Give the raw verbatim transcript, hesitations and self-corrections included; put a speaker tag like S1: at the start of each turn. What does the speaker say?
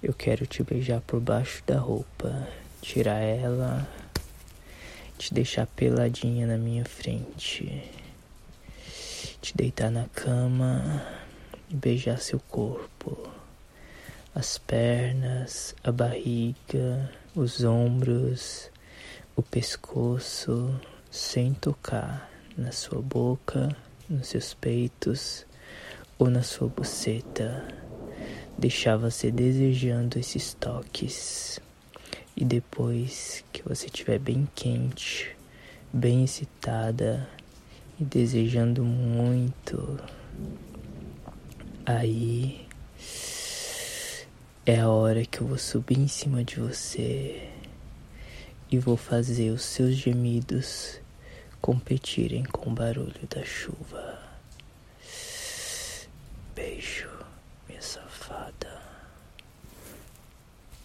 S1: Eu quero te beijar por baixo da roupa, tirar ela, te deixar peladinha na minha frente, te deitar na cama e beijar seu corpo, as pernas, a barriga, os ombros, o pescoço, sem tocar na sua boca, nos seus peitos ou na sua buceta. Deixar você desejando esses toques. E depois que você estiver bem quente, bem excitada e desejando muito, aí é a hora que eu vou subir em cima de você e vou fazer os seus gemidos competirem com o barulho da chuva. Beijo.